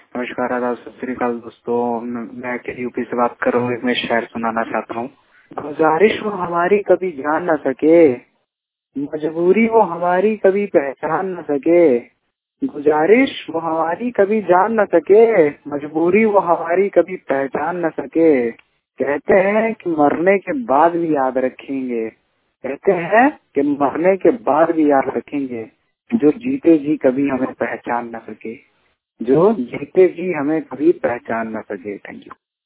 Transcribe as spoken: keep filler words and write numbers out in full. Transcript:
नमस्कार, आदाब, सत श्री अकाल दोस्तों। मैं यूपी से बात कर रहा हूँ। एक मैं शेर सुनाना चाहता हूँ। गुजारिश वो हमारी कभी जान न सके, मजबूरी वो हमारी कभी पहचान न सके। गुजारिश वो हमारी कभी जान न सके, मजबूरी वो हमारी कभी पहचान न सके। कहते हैं कि मरने के बाद भी याद रखेंगे, कहते हैं कि मरने के बाद भी याद रखेंगे। जो जीते जी कभी हमें पहचान न सके, जो जीते जी हमें कभी पहचान न सके। Thank you.